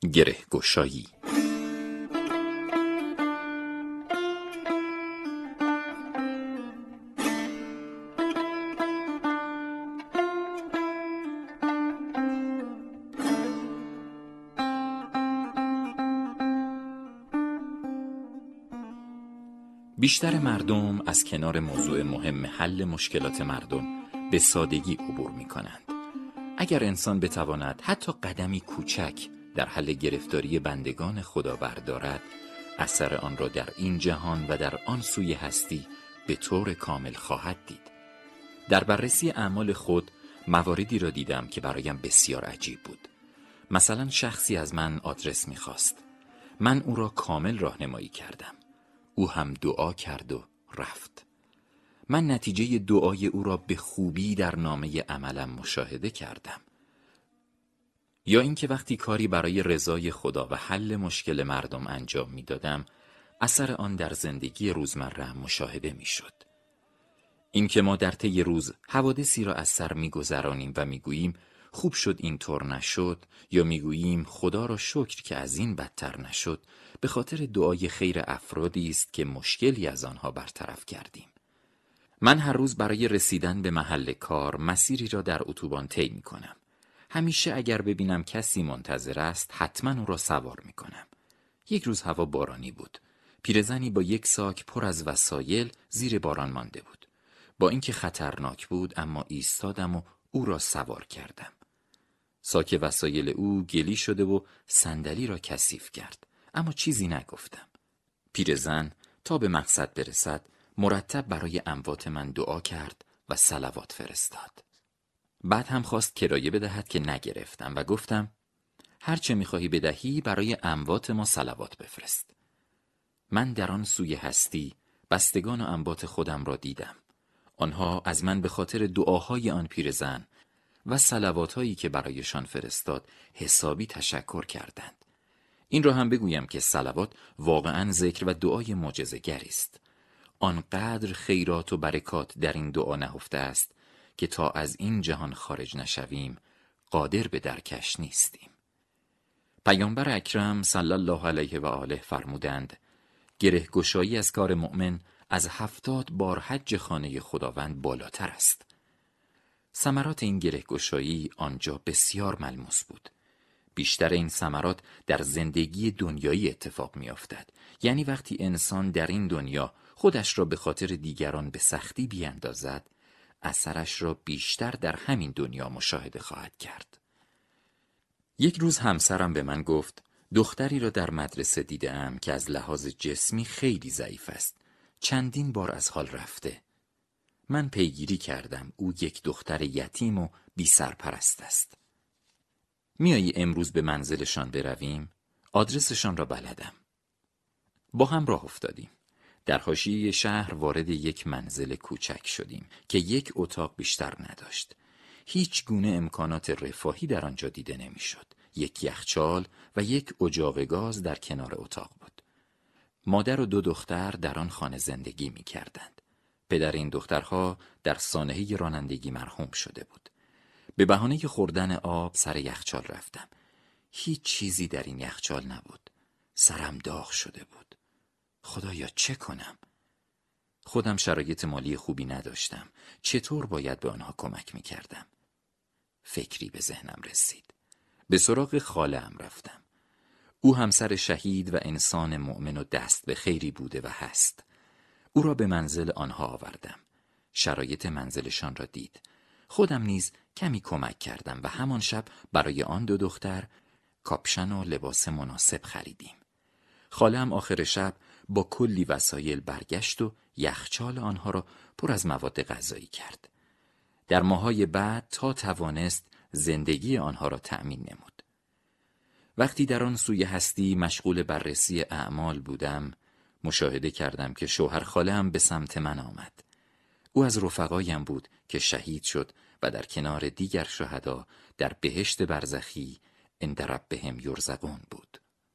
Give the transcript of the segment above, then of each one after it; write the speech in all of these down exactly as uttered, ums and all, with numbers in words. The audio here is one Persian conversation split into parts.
گره گشایی. بیشتر مردم از کنار موضوع مهم حل مشکلات مردم به سادگی عبور می کنند. اگر انسان بتواند حتی قدمی کوچک در حل گرفتاری بندگان خدا بردارد، اثر آن را در این جهان و در آن سوی هستی به طور کامل خواهد دید. در بررسی اعمال خود مواردی را دیدم که برایم بسیار عجیب بود. مثلا شخصی از من آدرس می خواست. من او را کامل راهنمایی کردم. او هم دعا کرد و رفت. من نتیجه دعای او را به خوبی در نامه عملم مشاهده کردم. یا اینکه وقتی کاری برای رضای خدا و حل مشکل مردم انجام می دادم، اثر آن در زندگی روزمره مشاهده می شد. اینکه ما در طی روز حوادثی را از سر می گذرانیم و می گوییم خوب شد این طور نشد، یا می گوییم خدا را شکر که از این بدتر نشد، به خاطر دعای خیر افرادی است که مشکلی از آنها برطرف کردیم. من هر روز برای رسیدن به محل کار مسیری را در اتوبان طی می کنم. همیشه اگر ببینم کسی منتظر است حتما او را سوار می کنم. یک روز هوا بارانی بود. پیرزنی با یک ساک پر از وسایل زیر باران مانده بود. با اینکه خطرناک بود اما ایستادم و او را سوار کردم. ساک وسایل او گلی شده و صندلی را کثیف کرد، اما چیزی نگفتم. پیرزن تا به مقصد برسد مرتب برای اموات من دعا کرد و صلوات فرستاد. بعد هم خواست کرایه بدهد که نگرفتم و گفتم هر چه می‌خواهی بدهی برای اموات ما صلوات بفرست. من در آن سوی هستی بستگان و اموات خودم را دیدم. آنها از من به خاطر دعاهای آن پیرزن و صلواتهایی که برایشان فرستاد حسابی تشکر کردند. این را هم بگویم که صلوات واقعاً ذکر و دعای معجزه‌گری است. آنقدر خیرات و برکات در این دعا نهفته است که تا از این جهان خارج نشویم قادر به درکش نیستیم. پیامبر اکرم صلی الله علیه و آله فرمودند گره گشایی از کار مؤمن از هفتاد بار حج خانه خداوند بالاتر است. ثمرات این گره گشایی آنجا بسیار ملموس بود. بیشتر این ثمرات در زندگی دنیایی اتفاق می افتد. یعنی وقتی انسان در این دنیا خودش را به خاطر دیگران به سختی بیاندازد، اثرش را بیشتر در همین دنیا مشاهده خواهد کرد. یک روز همسرم به من گفت دختری را در مدرسه دیدم که از لحاظ جسمی خیلی ضعیف است. چندین بار از حال رفته. من پیگیری کردم او یک دختر یتیم و بی سرپرست است. میایی امروز به منزلشان برویم؟ آدرسشان را بلدم. با هم راه افتادیم. در حاشیه شهر وارد یک منزل کوچک شدیم که یک اتاق بیشتر نداشت. هیچ گونه امکانات رفاهی در آنجا دیده نمیشد. یک یخچال و یک اجاق گاز در کنار اتاق بود. مادر و دو دختر در آن خانه زندگی می کردند. پدر این دخترها در سانحه رانندگی مرحوم شده بود. به بهانه خوردن آب سر یخچال رفتم. هیچ چیزی در این یخچال نبود. سرم داغ شده بود. خدایا چه کنم؟ خودم شرایط مالی خوبی نداشتم. چطور باید به آنها کمک می کردم؟ فکری به ذهنم رسید. به سراغ خاله‌ام رفتم. او همسر شهید و انسان مؤمن و دست به خیری بوده و هست. او را به منزل آنها آوردم. شرایط منزلشان را دید. خودم نیز کمی کمک کردم و همان شب برای آن دو دختر کاپشن و لباس مناسب خریدیم. خاله‌ام آخر شب با کلی وسایل برگشت و یخچال آنها را پر از مواد غذایی کرد. در ماهای بعد تا توانست زندگی آنها را تأمین نمود. وقتی در آن سوی هستی مشغول بررسی اعمال بودم، مشاهده کردم که شوهر خاله‌ام به سمت من آمد. او از رفقایم بود که شهید شد و در کنار دیگر شهدا در بهشت برزخی عند ربهم یرزقون بود.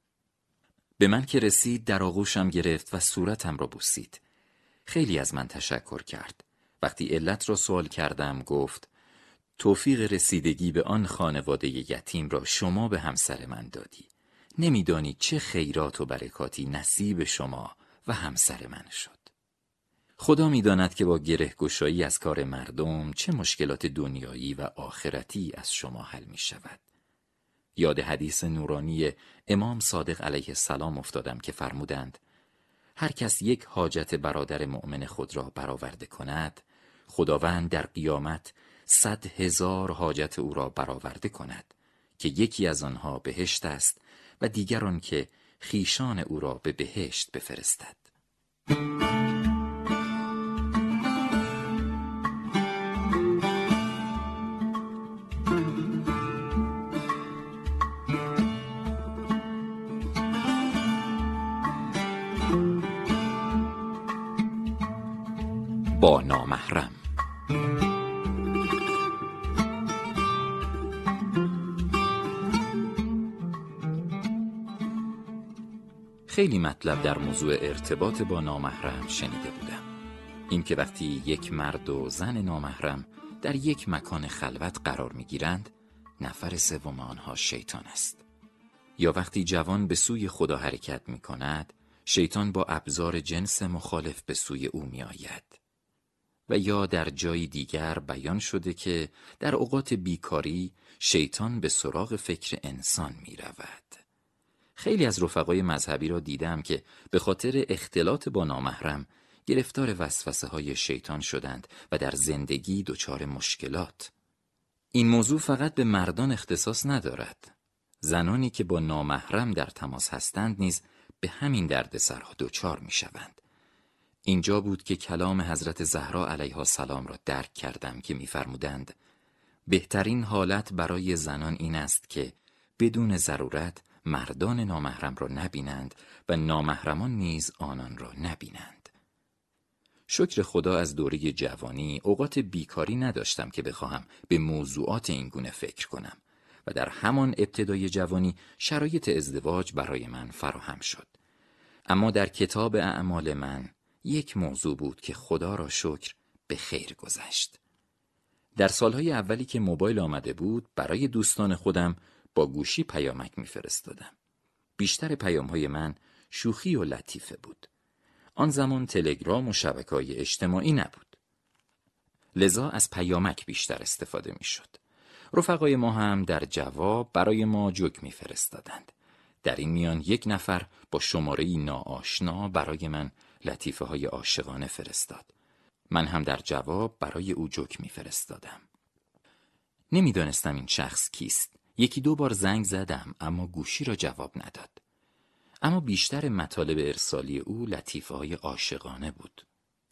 به من که رسید در آغوشم گرفت و صورتم را بوسید. خیلی از من تشکر کرد. وقتی علت را سوال کردم گفت توفیق رسیدگی به آن خانواده یتیم را شما به همسر من دادی. نمیدانید چه خیرات و برکاتی نصیب شما و همسر من شد. خدا میداند که با گره‌گشایی از کار مردم چه مشکلات دنیایی و آخرتی از شما حل می شود. یاد حدیث نورانی امام صادق علیه السلام افتادم که فرمودند هر کس یک حاجت برادر مؤمن خود را برآورده کند، خداوند در قیامت صد هزار حاجت او را برآورده کند که یکی از آنها بهشت است و دیگر آن که خویشان او را به بهشت بفرستد. با نامحرم. خیلی مطلب در موضوع ارتباط با نامحرم شنیده بودم. این که وقتی یک مرد و زن نامحرم در یک مکان خلوت قرار می گیرند، نفر سوم آنها شیطان است. یا وقتی جوان به سوی خدا حرکت می کند، شیطان با ابزار جنس مخالف به سوی او می آید. و یا در جای دیگر بیان شده که در اوقات بیکاری شیطان به سراغ فکر انسان می رود. خیلی از رفقای مذهبی را دیدم که به خاطر اختلاط با نامحرم گرفتار وسوسه های شیطان شدند و در زندگی دچار مشکلات. این موضوع فقط به مردان اختصاص ندارد. زنانی که با نامحرم در تماس هستند نیز به همین دردسرها دچار می شوند. اینجا بود که کلام حضرت زهرا علیها السلام را درک کردم که می‌فرمودند بهترین حالت برای زنان این است که بدون ضرورت مردان نامحرم را نبینند و نامحرمان نیز آنان را نبینند. شکر خدا از دوره جوانی اوقات بیکاری نداشتم که بخواهم به موضوعات این گونه فکر کنم و در همان ابتدای جوانی شرایط ازدواج برای من فراهم شد. اما در کتاب اعمال من یک موضوع بود که خدا را شکر به خیر گذشت. در سالهای اولی که موبایل آمده بود برای دوستان خودم با گوشی پیامک میفرستادم. بیشتر پیامهای من شوخی و لطیفه بود. آن زمان تلگرام و شبکه‌های اجتماعی نبود. لذا از پیامک بیشتر استفاده میشد. رفقای ما هم در جواب برای ما جوک میفرستادند. در این میان یک نفر با شماره‌ای ناآشنا برای من لطیفه های عاشقانه فرستاد. من هم در جواب برای او جوک می فرستادم. نمی دانستم این شخص کیست. یکی دو بار زنگ زدم اما گوشی را جواب نداد. اما بیشتر مطالب ارسالی او لطیفه های عاشقانه بود.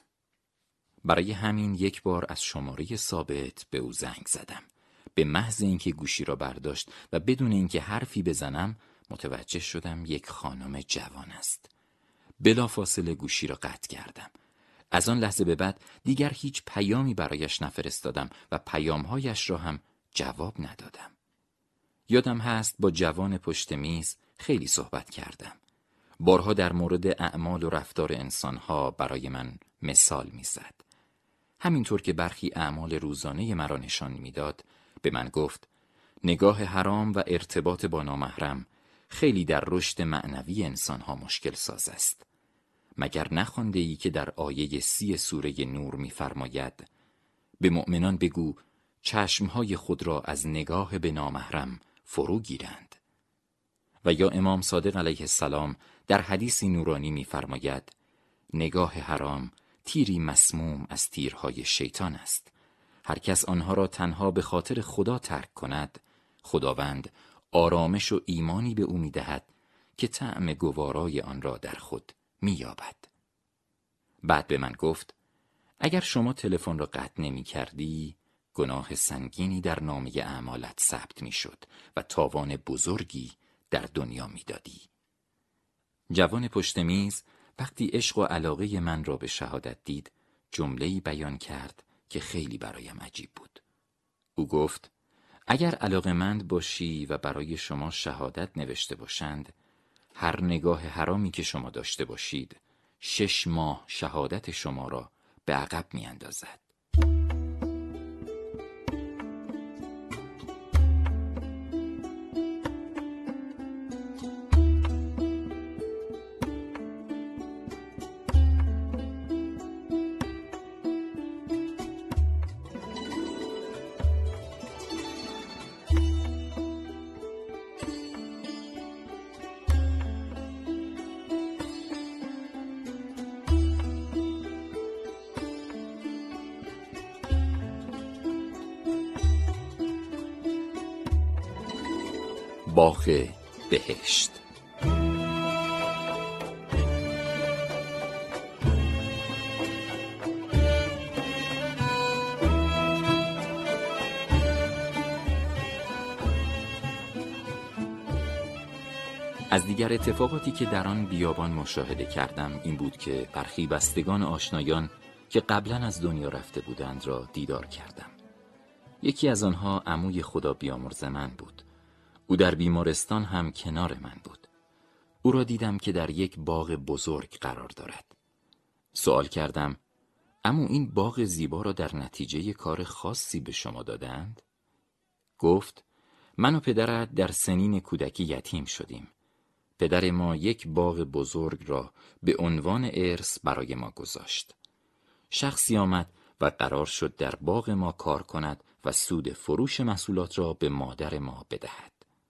برای همین یک بار از شماره ثابت به او زنگ زدم. به محض اینکه گوشی را برداشت و بدون اینکه حرفی بزنم متوجه شدم یک خانم جوان است. بلافاصله گوشی را قطع کردم. از آن لحظه به بعد دیگر هیچ پیامی برایش نفرستادم و پیامهایش را هم جواب ندادم. یادم هست با جوان پشت میز خیلی صحبت کردم. بارها در مورد اعمال و رفتار انسانها برای من مثال میزد. همینطور که برخی اعمال روزانه مرا نشان میداد، به من گفت نگاه حرام و ارتباط با نامحرم خیلی در رشد معنوی انسانها مشکل ساز است. مگر نخوانده ای که در آیه سی سوره نور می‌فرماید به مؤمنان بگو چشمهای خود را از نگاه به نامحرم فرو گیرند. و یا امام صادق علیه السلام در حدیثی نورانی می‌فرماید نگاه حرام تیری مسموم از تیرهای شیطان است. هر کس آنها را تنها به خاطر خدا ترک کند، خداوند آرامش و ایمانی به او می‌دهد که طعم گوارای آن را در خود می‌یابد. بعد به من گفت اگر شما تلفن را قطع نمی‌کردی، گناه سنگینی در نامه اعمالت ثبت می‌شد و تاوان بزرگی در دنیا می‌دادی. جوان پشت میز وقتی عشق و علاقه من را به شهادت دید، جمله‌ای بیان کرد که خیلی برایم عجیب بود. او گفت اگر علاقه‌مند باشی و برای شما شهادت نوشته باشند، هر نگاه حرامی که شما داشته باشید، شش ماه شهادت شما را به عقب می‌اندازد. باغ بهشت. از دیگر اتفاقاتی که در آن بیابان مشاهده کردم این بود که برخی بستگان آشنایان که قبلا از دنیا رفته بودند را دیدار کردم. یکی از آنها عموی خدا بیامرز من بود. او در بیمارستان هم کنار من بود. او را دیدم که در یک باغ بزرگ قرار دارد. سوال کردم: عمو، این باغ زیبا را در نتیجه کار خاصی به شما دادند؟ گفت: من و پدرت در سنین کودکی یتیم شدیم. پدر ما یک باغ بزرگ را به عنوان ارث برای ما گذاشت. شخصی آمد و قرار شد در باغ ما کار کند و سود فروش محصولات را به مادر ما بدهد.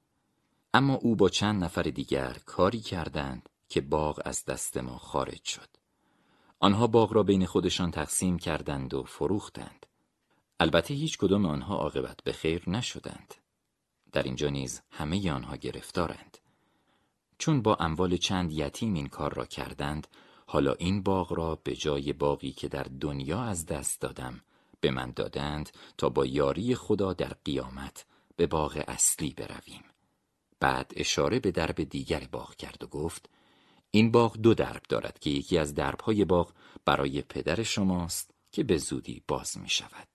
اما او با چند نفر دیگر کاری کردند که باغ از دست ما خارج شد. آنها باغ را بین خودشان تقسیم کردند و فروختند. البته هیچ کدام آنها عاقبت به خیر نشدند. در اینجا نیز همه آنها گرفتارند. چون با اموال چند یتیم این کار را کردند، حالا این باغ را به جای باغی که در دنیا از دست دادم به من دادند تا با یاری خدا در قیامت به باغ اصلی برویم. بعد اشاره به درب دیگر باغ کرد و گفت: این باغ دو درب دارد که یکی از دربهای باغ برای پدر شماست که به زودی باز می شود.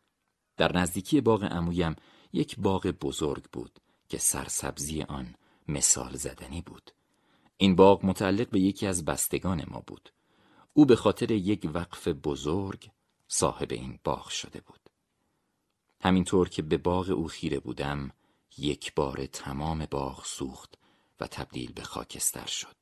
در نزدیکی باغ عمویم یک باغ بزرگ بود که سرسبزی آن مثال زدنی بود. این باغ متعلق به یکی از بستگان ما بود. او به خاطر یک وقف بزرگ صاحب این باغ شده بود. همینطور که به باغ او خیره بودم، یک بار تمام باغ سوخت و تبدیل به خاکستر شد.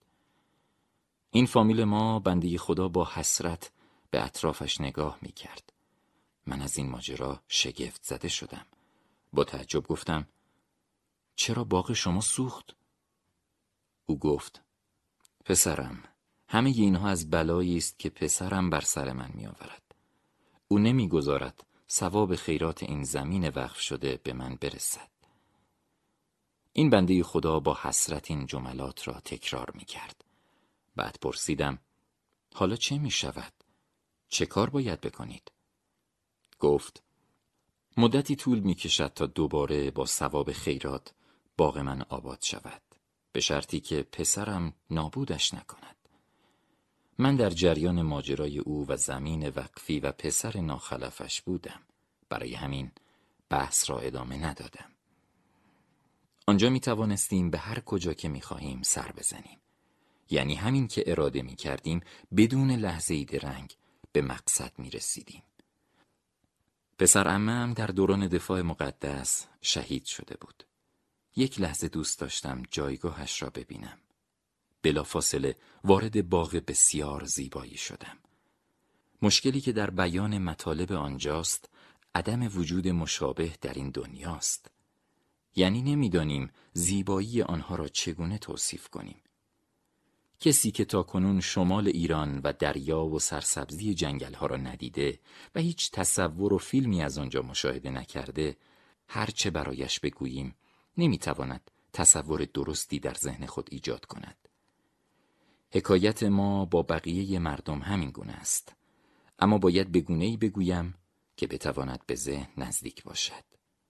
این فامیل ما بنده خدا با حسرت به اطرافش نگاه می کرد. من از این ماجرا شگفت زده شدم. با تعجب گفتم: چرا باغ شما سوخت؟ او گفت: پسرم، همه اینها از بلایی است که پسرم بر سر من می آورد. او نمی گذارد ثواب خیرات این زمین وقف شده به من برسد. این بنده خدا با حسرت این جملات را تکرار می کرد. بعد پرسیدم: حالا چه می شود؟ چه کار باید بکنید؟ گفت: مدتی طول می کشد تا دوباره با ثواب خیرات باغ من آباد شود، به شرطی که پسرم نابودش نکند. من در جریان ماجرای او و زمین وقفی و پسر ناخلفش بودم، برای همین بحث را ادامه ندادم. آنجا می توانستیم به هر کجا که می خواهیم سر بزنیم. یعنی همین که اراده می کردیم بدون لحظه‌ای درنگ به مقصد می رسیدیم. پسر عمم در دوران دفاع مقدس شهید شده بود. یک لحظه دوست داشتم جایگاهش را ببینم. بلافاصله وارد باغ بسیار زیبایی شدم. مشکلی که در بیان مطالب آنجاست عدم وجود مشابه در این دنیاست. یعنی نمیدانیم زیبایی آنها را چگونه توصیف کنیم. کسی که تاکنون شمال ایران و دریا و سرسبزی جنگل‌ها را ندیده و هیچ تصور و فیلمی از آنجا مشاهده نکرده، هرچه برایش بگوییم نمیتواند تصور درستی در ذهن خود ایجاد کند. حکایت ما با بقیه مردم همین گونه است، اما باید به گونه‌ای بگویم که بتواند به ذهن نزدیک باشد.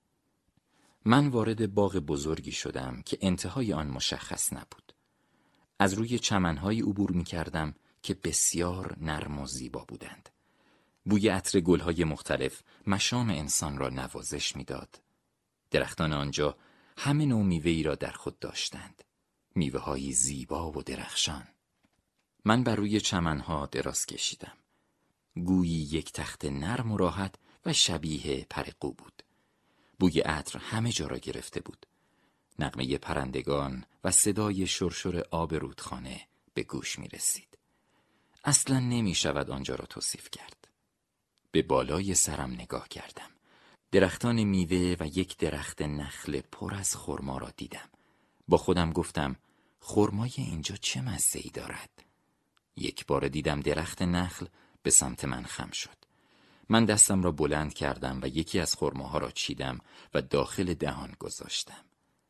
من وارد باغ بزرگی شدم که انتهای آن مشخص نبود. از روی چمن‌های عبور می‌کردم که بسیار نرم و زیبا بودند. بوی عطر گل‌های مختلف مشام انسان را نوازش می‌داد. درختان آنجا همه نوع میوه‌ای را در خود داشتند. میوه‌های زیبا و درخشان. من بر روی چمن‌ها دراز کشیدم. گویی یک تخت نرم و راحت و شبیه پرقو بود. بوی عطر همه جا را گرفته بود. نغمه پرندگان و صدای شرشر آب رودخانه به گوش می رسید. اصلا نمی شود آنجا را توصیف کرد. به بالای سرم نگاه کردم. درختان میوه و یک درخت نخل پر از خرما را دیدم. با خودم گفتم خرمای اینجا چه مزه‌ای دارد. یک بار دیدم درخت نخل به سمت من خم شد. من دستم را بلند کردم و یکی از خرماها را چیدم و داخل دهان گذاشتم.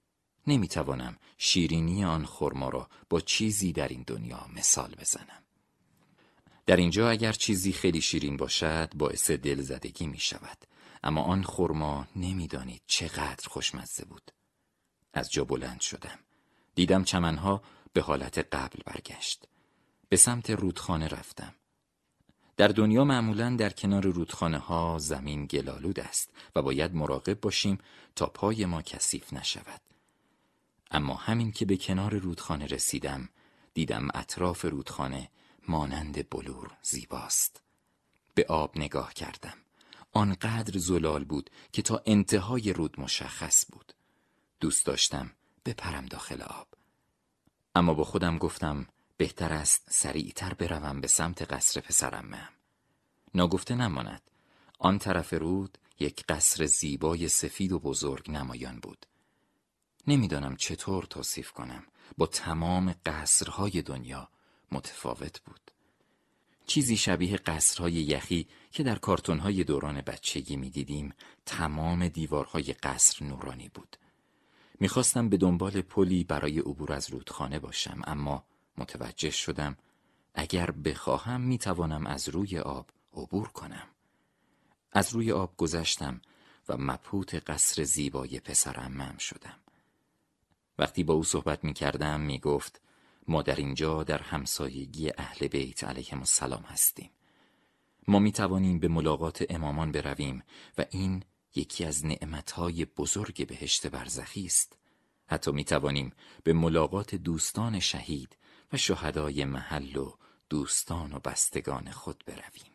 نمیتوانم شیرینی آن خرما را با چیزی در این دنیا مثال بزنم. در اینجا اگر چیزی خیلی شیرین باشد باعث دلزدگی می شود، اما آن خرما نمیدانید چقدر خوشمزه بود. از جا بلند شدم. دیدم چمنها به حالت قبل برگشت. به سمت رودخانه رفتم. در دنیا معمولاً در کنار رودخانه ها زمین گلالود است و باید مراقب باشیم تا پای ما کثیف نشود. اما همین که به کنار رودخانه رسیدم دیدم اطراف رودخانه مانند بلور زیباست. به آب نگاه کردم. آنقدر زلال بود که تا انتهای رود مشخص بود. دوست داشتم بپرم داخل آب. اما با خودم گفتم بهتر است سریعتر بروم به سمت قصر پسرعمه‌ام. ناگفته نماند آن طرف رود یک قصر زیبای سفید و بزرگ نمایان بود. نمیدانم چطور توصیف کنم، با تمام قصرهای دنیا متفاوت بود. چیزی شبیه قصرهای یخی که در کارتونهای دوران بچگی می‌دیدیم. تمام دیوارهای قصر نورانی بود. میخواستم به دنبال پلی برای عبور از رودخانه باشم، اما متوجه شدم اگر بخواهم میتوانم از روی آب عبور کنم. از روی آب گذشتم و مبهوت قصر زیبای پسرعمه‌ام شدم. وقتی با او صحبت میکردم میگفت ما در اینجا در همسایگی اهل بیت علیهم السلام هستیم. ما میتوانیم به ملاقات امامان برویم و این یکی از نعمتهای بزرگ بهشت برزخی است. حتی میتوانیم به ملاقات دوستان شهید و شهدای محل و دوستان و بستگان خود برویم.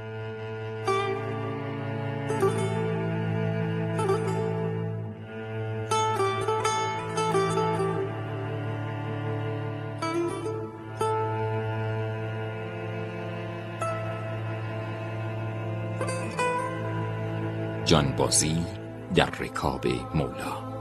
جانبازی در رکاب مولا.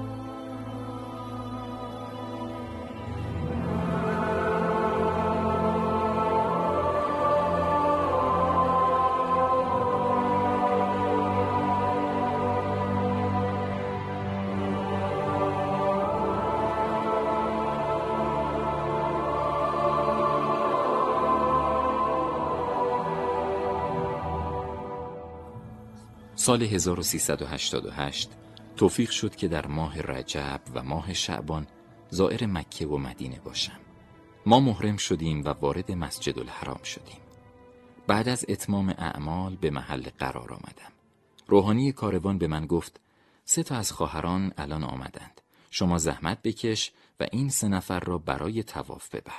سال هزار و سیصد و هشتاد و هشت توفیق شد که در ماه رجب و ماه شعبان زائر مکه و مدینه باشم. ما محرم شدیم و وارد مسجد الحرام شدیم. بعد از اتمام اعمال به محل قرار آمدم. روحانی کاروان به من گفت سه تا از خواهران الان آمدند. شما زحمت بکش و این سه نفر را برای طواف ببر.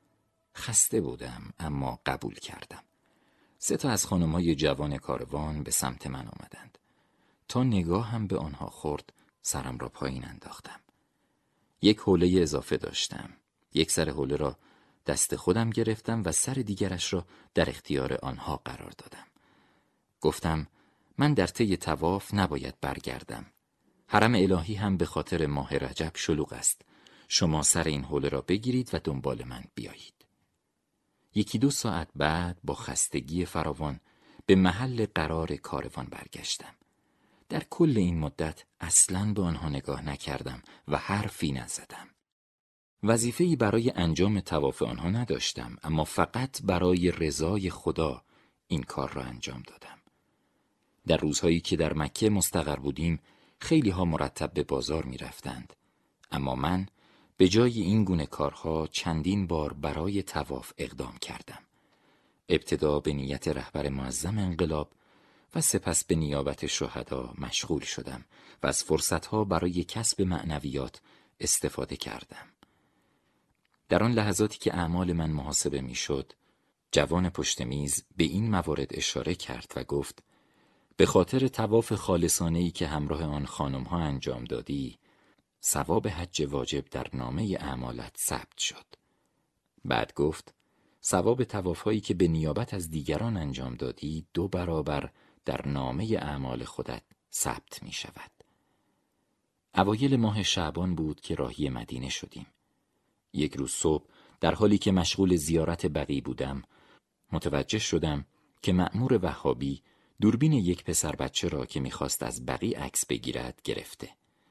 خسته بودم اما قبول کردم. سه تا از خانم‌های جوان کاروان به سمت من آمدند. تا نگاه هم به آنها خورد سرم را پایین انداختم. یک حوله اضافه داشتم. یک سر حوله را دست خودم گرفتم و سر دیگرش را در اختیار آنها قرار دادم. گفتم من در طی طواف نباید برگردم. حرم الهی هم به خاطر ماه رجب شلوغ است. شما سر این حوله را بگیرید و دنبال من بیایید. یکی دو ساعت بعد با خستگی فراوان به محل قرار کاروان برگشتم. در کل این مدت اصلاً به آنها نگاه نکردم و حرفی نزدم. وظیفه‌ای برای انجام طواف آنها نداشتم، اما فقط برای رضای خدا این کار را انجام دادم. در روزهایی که در مکه مستقر بودیم خیلی ها مرتب به بازار می رفتند، اما من به جای این گونه کارها چندین بار برای طواف اقدام کردم. ابتدا به نیت رهبر معظم انقلاب و سپس به نیابت شهدا مشغول شدم و از فرصتها برای کسب معنویات استفاده کردم. در آن لحظاتی که اعمال من محاسبه می شد، جوان پشت میز به این موارد اشاره کرد و گفت به خاطر طواف خالصانه‌ای که همراه آن خانم‌ها انجام دادی، ثواب حج واجب در نامه اعمالت ثبت شد. بعد گفت ثواب طواف‌هایی که به نیابت از دیگران انجام دادی دو برابر در نامه اعمال خودت ثبت می شود. اوایل ماه شعبان بود که راهی مدینه شدیم. یک روز صبح در حالی که مشغول زیارت بقیع بودم، متوجه شدم که مأمور وهابی دوربین یک پسر بچه را که می‌خواست از بقیع عکس بگیرد گرفته.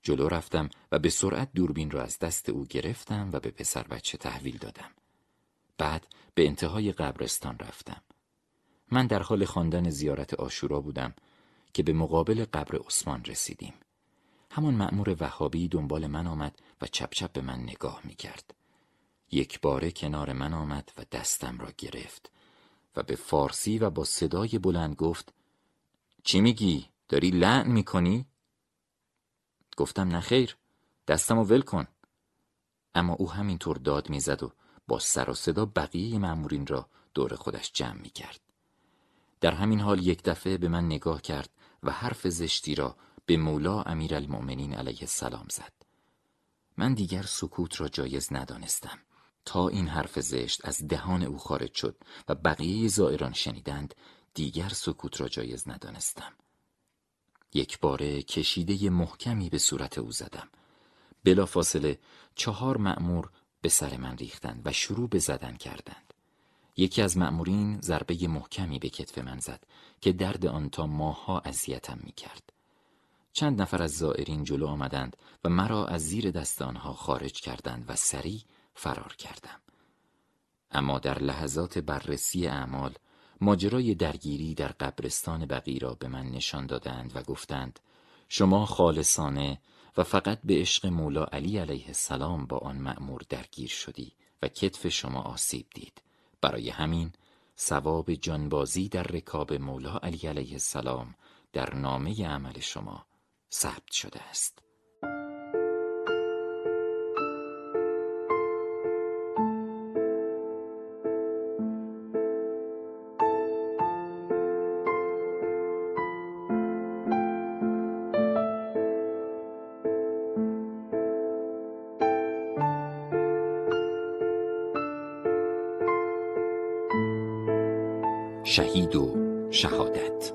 جلو رفتم و به سرعت دوربین را از دست او گرفتم و به پسر بچه تحویل دادم. بعد به انتهای قبرستان رفتم. من در حال خواندن زیارت عاشورا بودم که به مقابل قبر عثمان رسیدیم. همان مأمور وهابی دنبال من آمد و چپ چپ به من نگاه می کرد. یک باره کنار من آمد و دستم را گرفت و به فارسی و با صدای بلند گفت: چی میگی؟ داری لعن میکنی؟ گفتم نخیر، دستمو ول کن. اما او همینطور داد میزد و با سر و صدا بقیه مأمورین را دور خودش جمع میکرد. در همین حال یک دفعه به من نگاه کرد و حرف زشتی را به مولا امیرالمؤمنین علیه السلام زد. من دیگر سکوت را جایز ندانستم. تا این حرف زشت از دهان او خارج شد و بقیه زائران شنیدند، دیگر سکوت را جایز ندانستم. یک باره کشیده محکمی به صورت او زدم. بلافاصله چهار مأمور به سر من ریختند و شروع به زدن کردند. یکی از مأمورین ضربه محکمی به کتف من زد که درد آن تا ماه‌ها اذیتم می‌کرد. چند نفر از زائرین جلو آمدند و مرا از زیر دست آنها خارج کردند و سریع فرار کردم. اما در لحظات بررسی اعمال، ماجرای درگیری در قبرستان بقیع را به من نشان دادند و گفتند: شما خالصانه و فقط به عشق مولا علی علیه السلام با آن مأمور درگیر شدی و کتف شما آسیب دید. برای همین ثواب جانبازی در رکاب مولا علی علیه السلام در نامه عمل شما ثبت شده است. شهید و شهادت.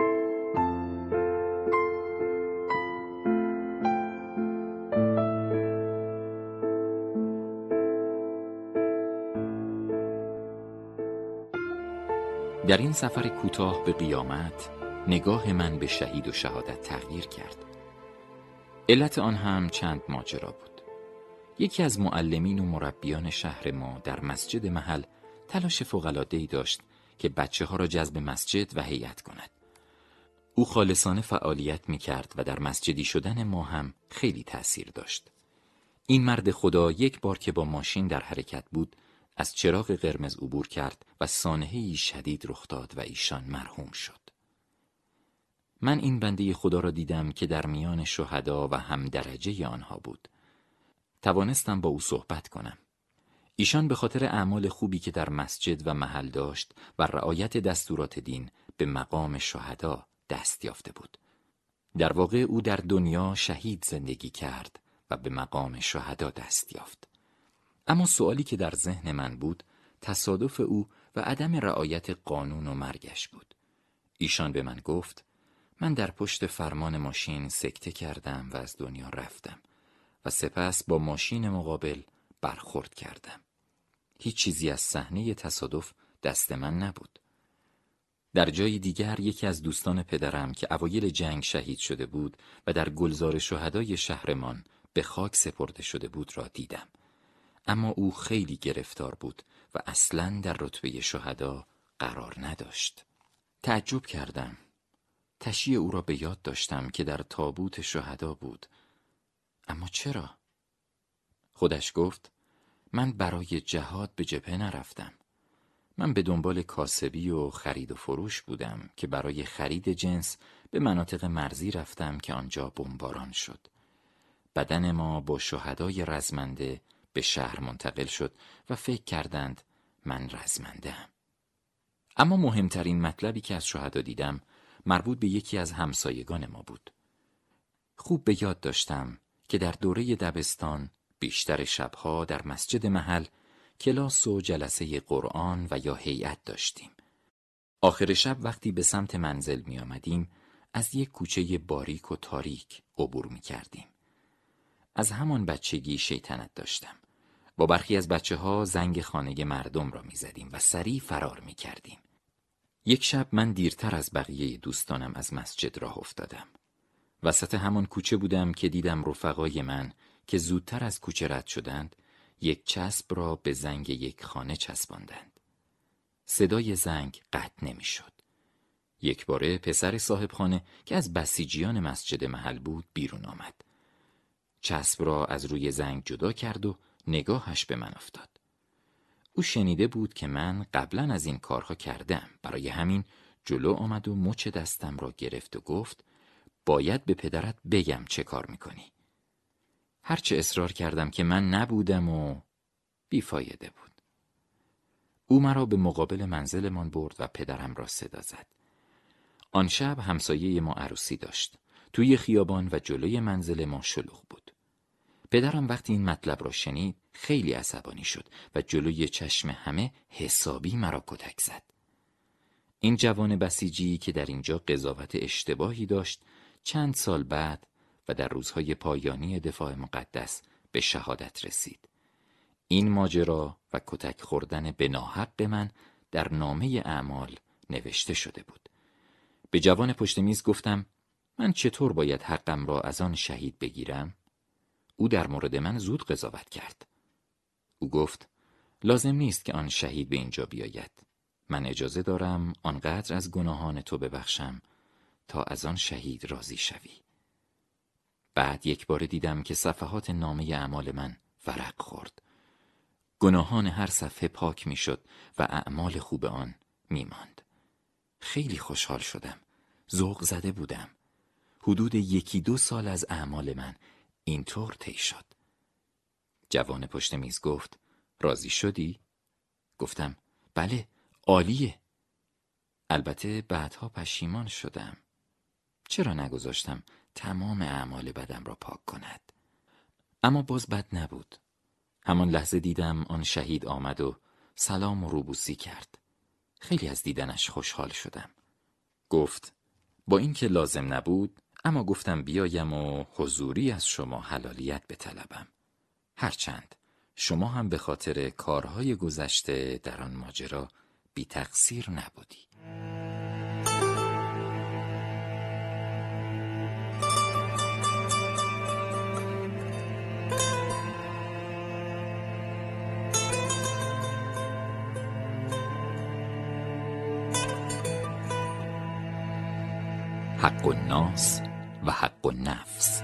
در این سفر کوتاه به قیامت، نگاه من به شهید و شهادت تغییر کرد. علت آن هم چند ماجرا بود. یکی از معلمین و مربیان شهر ما در مسجد محل تلاش فوق‌العاده‌ای داشت که بچه ها را جذب مسجد و هیئت کند. او خالصانه فعالیت می کرد و در مسجدی شدن ما هم خیلی تأثیر داشت. این مرد خدا یک بار که با ماشین در حرکت بود، از چراغ قرمز عبور کرد و سانحه‌ای شدید رخ داد و ایشان مرحوم شد. من این بنده خدا را دیدم که در میان شهدا و هم درجه آنها بود. توانستم با او صحبت کنم. ایشان به خاطر اعمال خوبی که در مسجد و محل داشت و رعایت دستورات دین به مقام شهدا دست یافته بود. در واقع او در دنیا شهید زندگی کرد و به مقام شهدا دست یافت. اما سوالی که در ذهن من بود، تصادف او و عدم رعایت قانون و مرگش بود. ایشان به من گفت: من در پشت فرمان ماشین سکته کردم و از دنیا رفتم و سپس با ماشین مقابل برخورد کردم. هیچ چیزی از صحنه تصادف دست من نبود. در جای دیگر یکی از دوستان پدرم که اوایل جنگ شهید شده بود و در گلزار شهدای شهرمان به خاک سپرده شده بود را دیدم. اما او خیلی گرفتار بود و اصلاً در رتبه شهدا قرار نداشت. تعجب کردم. تشییع او را به یاد داشتم که در تابوت شهدا بود. اما چرا؟ خودش گفت: من برای جهاد به جبهه نرفتم. من به دنبال کاسبی و خرید و فروش بودم که برای خرید جنس به مناطق مرزی رفتم که آنجا بمباران شد. بدن ما با شهدای رزمنده به شهر منتقل شد و فکر کردند من رزمنده‌ام. اما مهمترین مطلبی که از شهدا دیدم مربوط به یکی از همسایگان ما بود. خوب به یاد داشتم که در دوره دبستان بیشتر شبها در مسجد محل کلاس و جلسه قرآن و یا هیئت داشتیم. آخر شب وقتی به سمت منزل می آمدیم، از یک کوچه باریک و تاریک عبور می کردیم. از همان بچگی شیطنت داشتم. با برخی از بچه ها زنگ خانه مردم را می زدیم و سریع فرار می کردیم. یک شب من دیرتر از بقیه دوستانم از مسجد راه افتادم. وسط همان کوچه بودم که دیدم رفقای من که زودتر از کوچه رد شدند یک چسب را به زنگ یک خانه چسباندند. صدای زنگ قطع نمی‌شد. یک باره پسر صاحب خانه که از بسیجیان مسجد محل بود بیرون آمد. چسب را از روی زنگ جدا کرد و نگاهش به من افتاد. او شنیده بود که من قبلا از این کارها کردم، برای همین جلو آمد و مچ دستم را گرفت و گفت باید به پدرت بگم چه کار میکنی. هرچه اصرار کردم که من نبودم و بیفایده بود. او مرا به مقابل منزلمان برد و پدرم را صدا زد. آن شب همسایه ما عروسی داشت. توی خیابان و جلوی منزل ما شلوغ بود. پدرم وقتی این مطلب را شنید خیلی عصبانی شد و جلوی چشم همه حسابی مرا کتک زد. این جوان بسیجی که در اینجا قضاوت اشتباهی داشت چند سال بعد و در روزهای پایانی دفاع مقدس به شهادت رسید. این ماجرا و کتک خوردن به ناحق من در نامه اعمال نوشته شده بود. به جوان پشت میز گفتم من چطور باید حقم را از آن شهید بگیرم؟ او در مورد من زود قضاوت کرد. او گفت لازم نیست که آن شهید به اینجا بیاید. من اجازه دارم آنقدر از گناهان تو ببخشم تا از آن شهید راضی شوی. بعد یک بار دیدم که صفحات نامه اعمال من ورق خورد. گناهان هر صفحه پاک می شد و اعمال خوب آن می ماند. خیلی خوشحال شدم. ذوق زده بودم. حدود یکی دو سال از اعمال من اینطور طی شد. جوان پشت میز گفت راضی شدی؟ گفتم بله، عالیه. البته بعدها پشیمان شدم. چرا نگذاشتم تمام اعمال بدم را پاک کند؟ اما باز بد نبود. همان لحظه دیدم آن شهید آمد و سلام و روبوسی کرد. خیلی از دیدنش خوشحال شدم. گفت با اینکه لازم نبود اما گفتم بیایم و حضوری از شما حلالیت بطلبم. هرچند شما هم به خاطر کارهای گذشته در آن ماجرا بی تقصیر نبودی. حق الناس و حق النفس.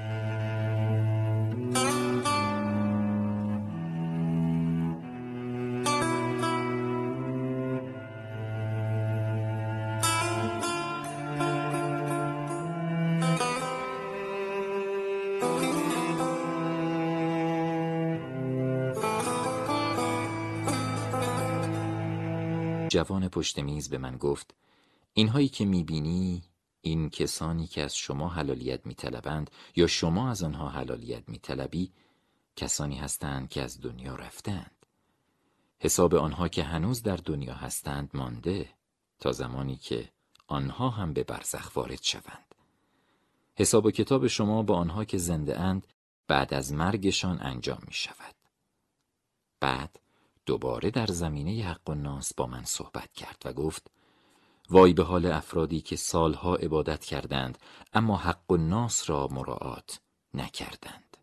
جوان پشت میز به من گفت اینهایی که میبینی، این کسانی که از شما حلالیت میطلبند یا شما از آنها حلالیت میطلبی، کسانی هستند که از دنیا رفتند. حساب آنها که هنوز در دنیا هستند مانده تا زمانی که آنها هم به برزخ وارد شوند. حساب و کتاب شما با آنها که زنده اند بعد از مرگشان انجام می شود. بعد دوباره در زمینه حق الناس با من صحبت کرد و گفت وای به حال افرادی که سالها عبادت کردند اما حق الناس را مراعات نکردند.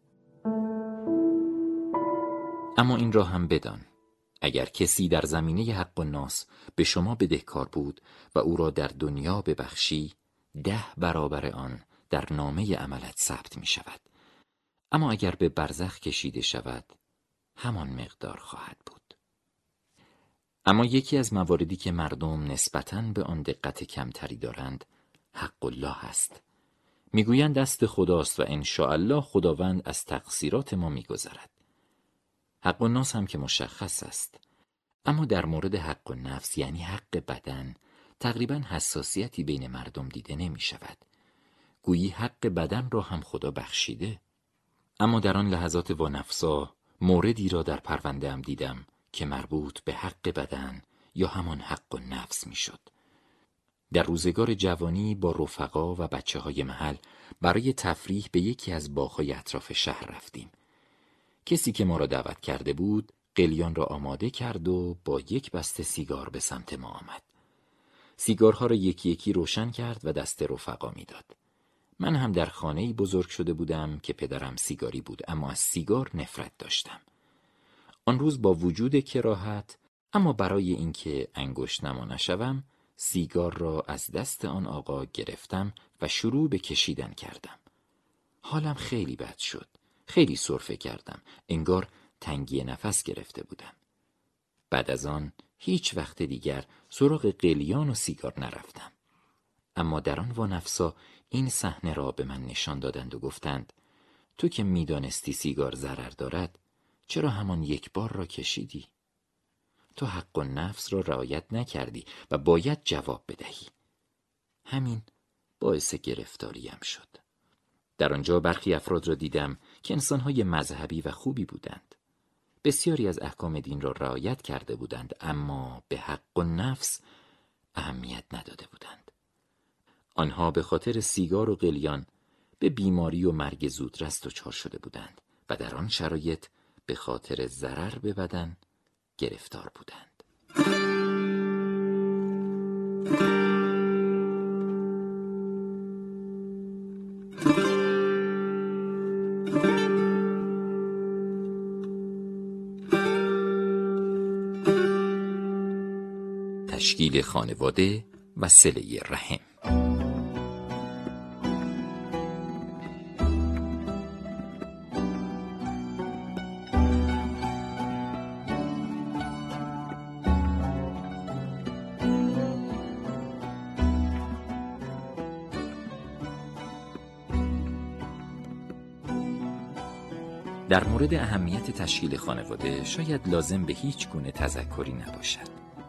اما این را هم بدان، اگر کسی در زمینه حق الناس به شما بدهکار بود و او را در دنیا ببخشی، ده برابر آن در نامه عملت ثبت می شود. اما اگر به برزخ کشیده شود، همان مقدار خواهد بود. اما یکی از مواردی که مردم نسبتاً به آن دقت کمتری دارند، حق الله است. میگویند دست خداست و انشاءالله خداوند از تقصیرات ما میگذرد. حق الناس هم که مشخص است. اما در مورد حق النفس یعنی حق بدن تقریباً حساسیتی بین مردم دیده نمی شود. گویی حق بدن را هم خدا بخشیده. اما در آن لحظات وانفسا موردی را در پرونده ام دیدم که مربوط به حق بدن یا همان حق النفس می شد. در روزگار جوانی با رفقا و بچه های محل برای تفریح به یکی از باغ‌های اطراف شهر رفتیم. کسی که ما را دعوت کرده بود قلیان را آماده کرد و با یک بسته سیگار به سمت ما آمد. سیگارها را یکی یکی روشن کرد و دست رفقا می داد. من هم در خانه‌ای بزرگ شده بودم که پدرم سیگاری بود، اما از سیگار نفرت داشتم. آن روز با وجود کراهت، اما برای اینکه انگشت نما نشوم، سیگار را از دست آن آقا گرفتم و شروع به کشیدن کردم. حالم خیلی بد شد. خیلی سرفه کردم. انگار تنگی نفس گرفته بودم. بعد از آن هیچ وقت دیگر سراغ قلیان و سیگار نرفتم. اما در آن وانفسا این صحنه را به من نشان دادند و گفتند تو که میدانستی سیگار ضرر دارد، چرا همان یک بار را کشیدی؟ تو حق و نفس را رعایت نکردی و باید جواب بدهی. همین باعث گرفتاریم شد. در آنجا برخی افراد را دیدم که انسانهای مذهبی و خوبی بودند. بسیاری از احکام دین را رعایت کرده بودند، اما به حق و نفس اهمیت نداده بودند. آنها به خاطر سیگار و قلیان به بیماری و مرگ زودرس دچار شده بودند و در آن شرایط به خاطر ضرر به بدن گرفتار بودند. تشکیل خانواده و صله رحم. در مورد اهمیت تشکیل خانواده شاید لازم به هیچ گونه تذکری نباشد.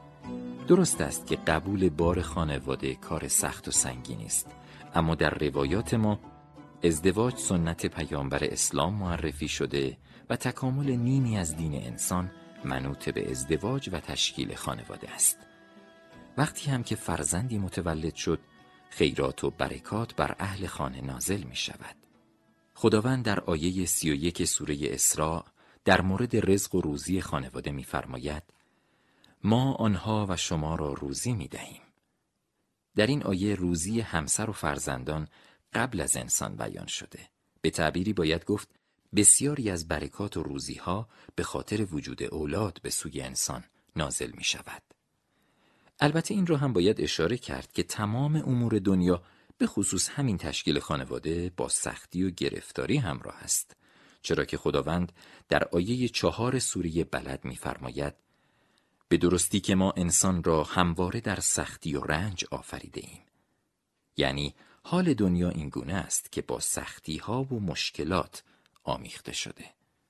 درست است که قبول بار خانواده کار سخت و سنگینی است، اما در روایات ما ازدواج سنت پیامبر اسلام معرفی شده و تکامل نیمی از دین انسان منوط به ازدواج و تشکیل خانواده است. وقتی هم که فرزندی متولد شد، خیرات و برکات بر اهل خانه نازل می شود. خداوند در آیه سی و یک سوره اسراء در مورد رزق و روزی خانواده می فرماید ما آنها و شما را روزی می دهیم. در این آیه روزی همسر و فرزندان قبل از انسان بیان شده. به تعبیری باید گفت بسیاری از برکات و روزی ها به خاطر وجود اولاد به سوی انسان نازل می شود. البته این را هم باید اشاره کرد که تمام امور دنیا به خصوص همین تشکیل خانواده با سختی و گرفتاری همراه است، چرا که خداوند در آیه چهار سوره بلد می فرماید به درستی که ما انسان را همواره در سختی و رنج آفریده ایم. یعنی حال دنیا این گونه است که با سختی ها و مشکلات آمیخته شده.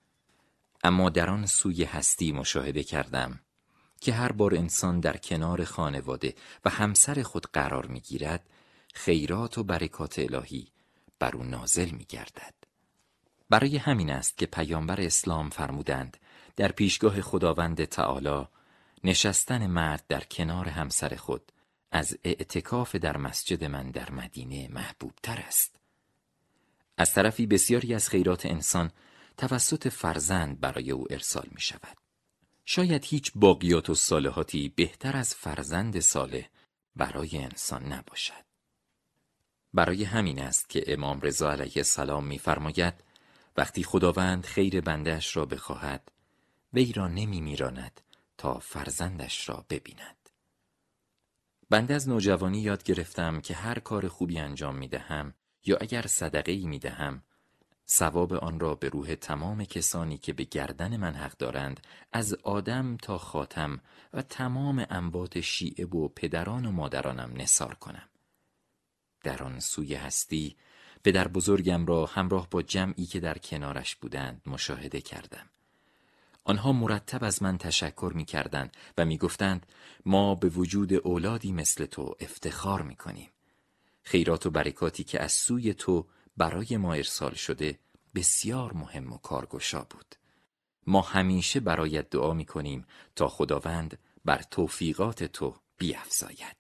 اما در آن سوی هستی مشاهده کردم که هر بار انسان در کنار خانواده و همسر خود قرار می گیرد، خیرات و برکات الهی بر او نازل می گردد. برای همین است که پیامبر اسلام فرمودند در پیشگاه خداوند تعالی نشستن مرد در کنار همسر خود از اعتکاف در مسجد من در مدینه محبوب تر است. از طرفی بسیاری از خیرات انسان توسط فرزند برای او ارسال می شود. شاید هیچ باقیات و صالحاتی بهتر از فرزند صالح برای انسان نباشد. برای همین است که امام رضا علیه السلام می فرماید وقتی خداوند خیر بنده‌اش را بخواهد وی را نمی میراند تا فرزندش را ببیند. بنده از نوجوانی یاد گرفتم که هر کار خوبی انجام می دهم یا اگر صدقه‌ای می دهم، ثواب آن را به روح تمام کسانی که به گردن من حق دارند از آدم تا خاتم و تمام انباط شیعه و پدران و مادرانم نثار کنم. در آن سوی هستی پدر بزرگم را همراه با جمعی که در کنارش بودند مشاهده کردم. آنها مرتب از من تشکر می کردند و می گفتند ما به وجود اولادی مثل تو افتخار می کنیم. خیرات و برکاتی که از سوی تو برای ما ارسال شده بسیار مهم و کارگشا بود. ما همیشه برایت دعا می کنیم تا خداوند بر توفیقات تو بیفزاید.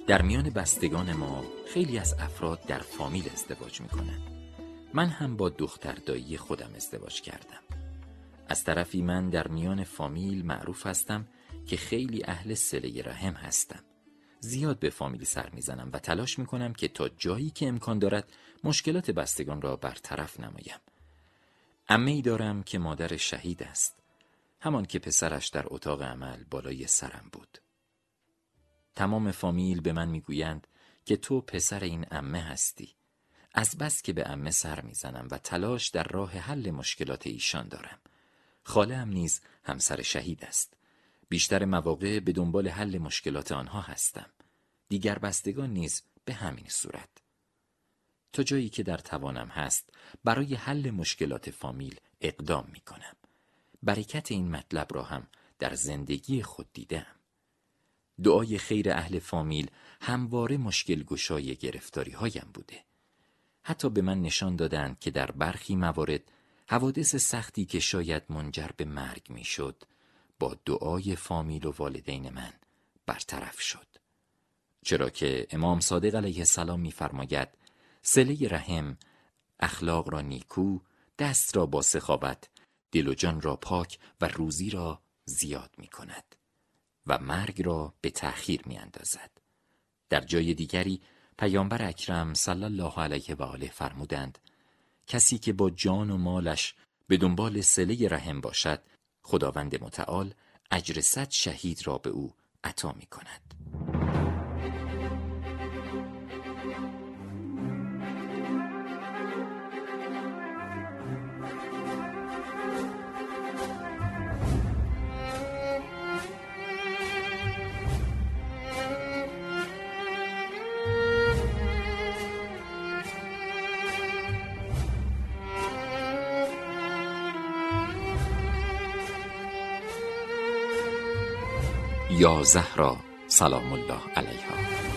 در میان بستگان ما خیلی از افراد در فامیل ازدواج میکنند. من هم با دختر دایی خودم ازدواج کردم. از طرفی من در میان فامیل معروف هستم که خیلی اهل صله رحم هستم. زیاد به فامیل سر میزنم و تلاش میکنم که تا جایی که امکان دارد مشکلات بستگان را برطرف نمایم. عمه‌ای دارم که مادر شهید است، همان که پسرش در اتاق عمل بالای سرم بود. تمام فامیل به من میگویند که تو پسر این عمه هستی. از بس که به عمه سر میزنم و تلاش در راه حل مشکلات ایشان دارم. خاله هم نیز همسر شهید است. بیشتر مواقع به دنبال حل مشکلات آنها هستم. دیگر بستگان نیز به همین صورت. تا جایی که در توانم هست برای حل مشکلات فامیل اقدام می کنم. برکت این مطلب را هم در زندگی خود دیدم. دعای خیر اهل فامیل همواره مشکل گشای گرفتاری هایم بوده. حتی به من نشان دادند که در برخی موارد حوادث سختی که شاید منجر به مرگ می شد با دعای فامیل و والدین من برطرف شد. چرا که امام صادق علیه السلام می فرماید صله رحم اخلاق را نیکو، دست را با سخاوت، دل و جان را پاک و روزی را زیاد می کند و مرگ را به تأخیر می اندازد. در جای دیگری پیامبر اکرم صلی الله علیه و آله فرمودند کسی که با جان و مالش به دنبال صله رحم باشد، خداوند متعال اجر صد شهید را به او عطا می کند. یا زهرا سلام الله علیها.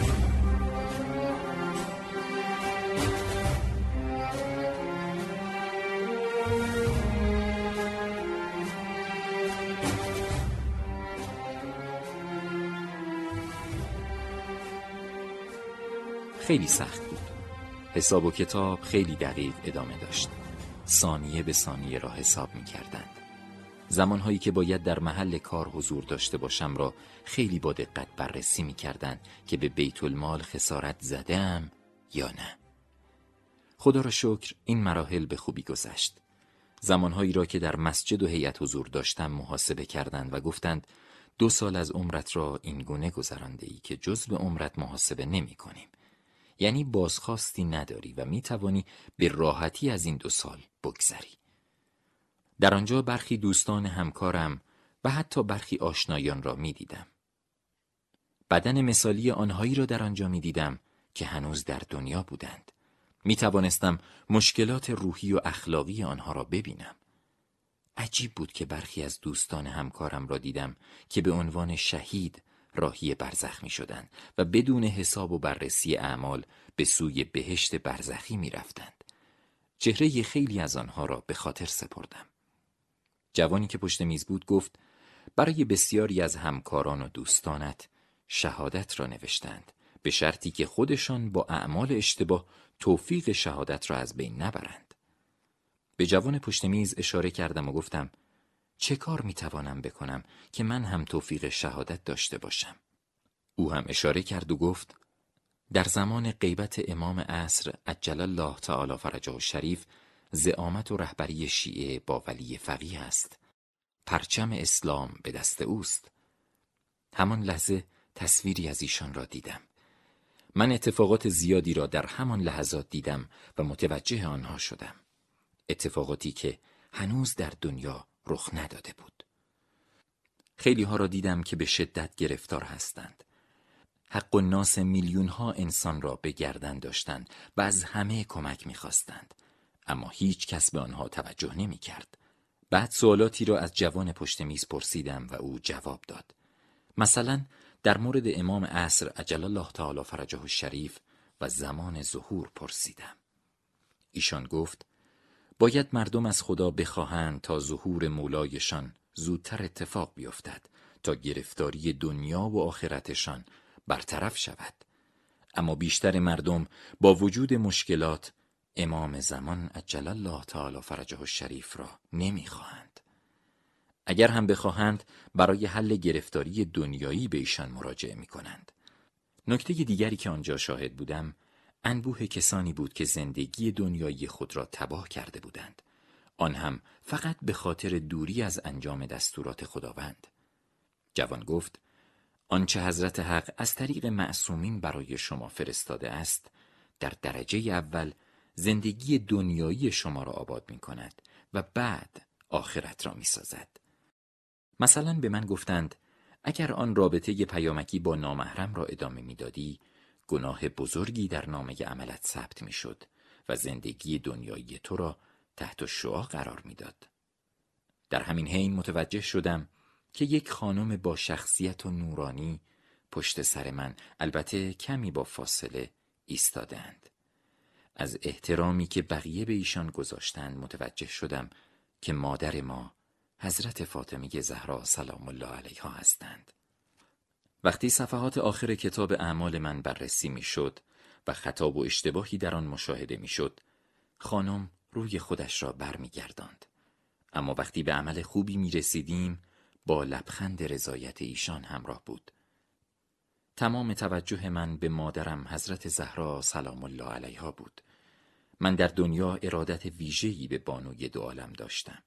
خیلی سخت بود. حساب و کتاب خیلی دقیق ادامه داشت. ثانیه به ثانیه را حساب می کردند. زمانهایی که باید در محل کار حضور داشته باشم را خیلی با دقت بررسی می کردند که به بیت المال خسارت زدم یا نه. خدا را شکر این مراحل به خوبی گذشت. زمانهایی را که در مسجد و هیئت حضور داشتم محاسبه کردند و گفتند دو سال از عمرت را این گونه گذرانده ای که جزء عمرت محاسبه نمی کنیم. یعنی بازخواستی نداری و می توانی به راحتی از این دو سال بگذری. در آنجا برخی دوستان همکارم و حتی برخی آشنایان را می دیدم. بدن مثالی آنهایی را در آنجا می دیدم که هنوز در دنیا بودند. می توانستم مشکلات روحی و اخلاقی آنها را ببینم. عجیب بود که برخی از دوستان همکارم را دیدم که به عنوان شهید راهی برزخ می شدند و بدون حساب و بررسی اعمال به سوی بهشت برزخی می رفتند. چهره خیلی از آنها را به خاطر سپردم. جوانی که پشت میز بود گفت برای بسیاری از همکاران و دوستانت شهادت را نوشتند به شرطی که خودشان با اعمال اشتباه توفیق شهادت را از بین نبرند. به جوان پشت میز اشاره کردم و گفتم چه کار میتوانم بکنم که من هم توفیق شهادت داشته باشم؟ او هم اشاره کرد و گفت در زمان غیبت امام عصر عجل الله تعالی فرجه الشریف زعامت و رهبری شیعه با ولی فقیه است. پرچم اسلام به دست اوست. همان لحظه تصویری از ایشان را دیدم. من اتفاقات زیادی را در همان لحظات دیدم و متوجه آنها شدم. اتفاقاتی که هنوز در دنیا رخ نداده بود. خیلی ها را دیدم که به شدت گرفتار هستند. حق الناس میلیون ها انسان را به گردن داشتند و از همه کمک می‌خواستند. اما هیچ کس به آنها توجه نمی کرد. بعد سوالاتی را از جوان پشت میز پرسیدم و او جواب داد. مثلا در مورد امام عصر عجل الله تعالی فرجه الشریف و زمان ظهور پرسیدم. ایشان گفت باید مردم از خدا بخواهند تا ظهور مولایشان زودتر اتفاق بیفتد تا گرفتاری دنیا و آخرتشان برطرف شود اما بیشتر مردم با وجود مشکلات امام زمان عجل الله تعالی فرجه الشریف را نمیخواهند. اگر هم بخواهند برای حل گرفتاری دنیایی به ایشان مراجعه میکنند. نکته دیگری که آنجا شاهد بودم انبوه کسانی بود که زندگی دنیایی خود را تباه کرده بودند، آن هم فقط به خاطر دوری از انجام دستورات خداوند. جوان گفت آنچه حضرت حق از طریق معصومین برای شما فرستاده است در درجه اول زندگی دنیایی شما را آباد می کند و بعد آخرت را می سازد. مثلا به من گفتند اگر آن رابطه پیامکی با نامحرم را ادامه می دادی، گناه بزرگی در نامه عملت ثبت می شد و زندگی دنیایی تو را تحت شعاع قرار می داد. در همین حین متوجه شدم که یک خانم با شخصیت و نورانی پشت سر من، البته کمی با فاصله، ایستادند. از احترامی که بقیه به ایشان گذاشتند متوجه شدم که مادر ما حضرت فاطمه زهرا سلام الله علیها هستند. وقتی صفحات آخر کتاب اعمال من بررسی می شد و خطا و اشتباهی در آن مشاهده می شد، خانم روی خودش را بر می گرداند. اما وقتی به عمل خوبی می رسیدیم با لبخند رضایت ایشان همراه بود. تمام توجه من به مادرم حضرت زهرا سلام الله علیها بود. من در دنیا ارادت ویژه‌ای به بانوی دو عالم داشتم.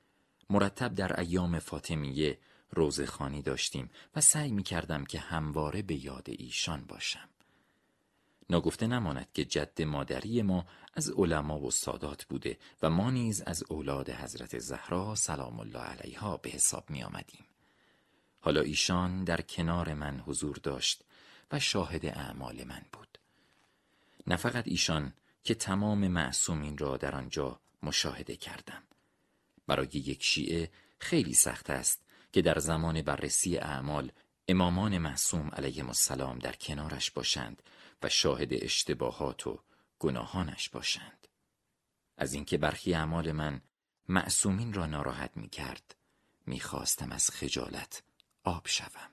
مرتب در ایام فاطمیه روزخوانی داشتیم و سعی می کردم که همواره به یاد ایشان باشم. ناگفته نماند که جد مادری ما از علما و سادات بوده و ما نیز از اولاد حضرت زهرا سلام الله علیها به حساب می آمدیم. حالا ایشان در کنار من حضور داشت و شاهد اعمال من بود. نه فقط ایشان که تمام معصومین را در آنجا مشاهده کردم. برای یک شیعه خیلی سخت است که در زمان بررسی اعمال امامان معصوم علیهم السلام در کنارش باشند و شاهد اشتباهات و گناهانش باشند. از اینکه برخی اعمال من معصومین را ناراحت می کرد، می خواستم از خجالت آب شوم.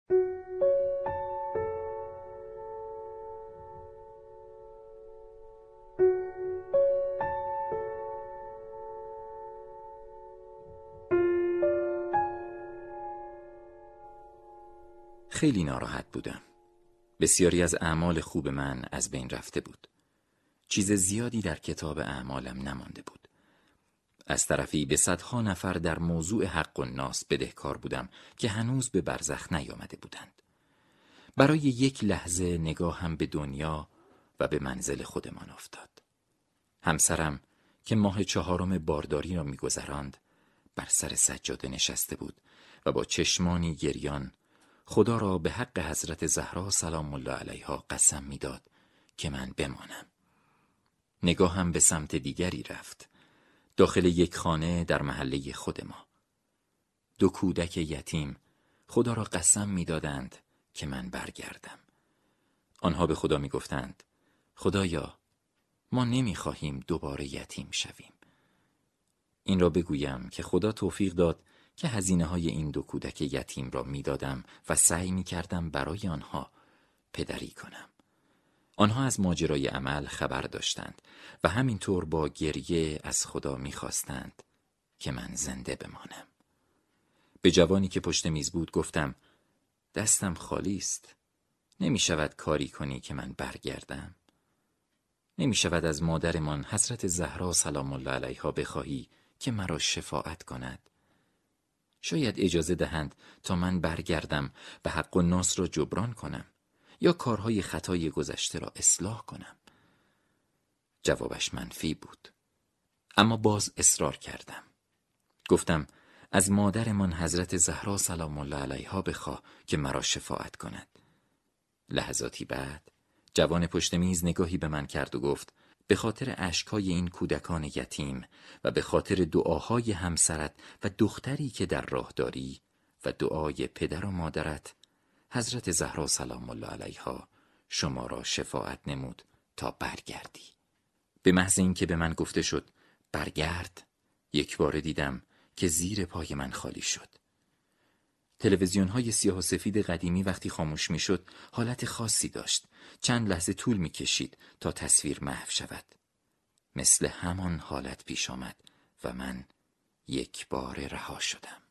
خیلی ناراحت بودم. بسیاری از اعمال خوب من از بین رفته بود. چیز زیادی در کتاب اعمالم نمانده بود. از طرفی به صدها نفر در موضوع حق و ناس بدهکار بودم که هنوز به برزخ نیامده بودند. برای یک لحظه نگاهم به دنیا و به منزل خودمان افتاد. همسرم که ماه چهارم بارداری را می‌گذراند بر سر سجاده نشسته بود و با چشمانی گریان خدا را به حق حضرت زهرا سلام الله علیها قسم می‌داد که من بمانم. نگاهم به سمت دیگری رفت، داخل یک خانه در محله خود ما. دو کودک یتیم خدا را قسم می‌دادند که من برگردم. آنها به خدا می‌گفتند خدایا ما نمی‌خواهیم دوباره یتیم شویم. این را بگویم که خدا توفیق داد که هزینه‌های این دو کودک یتیم را می‌دادم و سعی می‌کردم برای آنها پدری کنم. آنها از ماجرای عمل خبر داشتند و همینطور با گریه از خدا می‌خواستند که من زنده بمانم. به جوانی که پشت میز بود گفتم دستم خالی است. نمی‌شود کاری کنی که من برگردم؟ نمی‌شود از مادرمان حضرت زهرا سلام الله علیها بخواهی که مرا شفاعت کند؟ شاید اجازه دهند تا من برگردم و حق و ناس را جبران کنم یا کارهای خطای گذشته را اصلاح کنم. جوابش منفی بود، اما باز اصرار کردم. گفتم از مادرمان حضرت زهرا سلام الله علیها بخواه که مرا شفاعت کند. لحظاتی بعد جوان پشت میز نگاهی به من کرد و گفت به خاطر اشک‌های این کودکان یتیم و به خاطر دعاهای همسرت و دختری که در راه داری و دعای پدر و مادرت، حضرت زهرا سلام الله علیها شما را شفاعت نمود تا برگردی. به محض این که به من گفته شد برگرد، یک بار دیدم که زیر پای من خالی شد. تلویزیون‌های سیاه و سفید قدیمی وقتی خاموش می‌شد، حالت خاصی داشت. چند لحظه طول می‌کشید تا تصویر محو شود. مثل همان حالت پیش آمد و من یک بار رها شدم.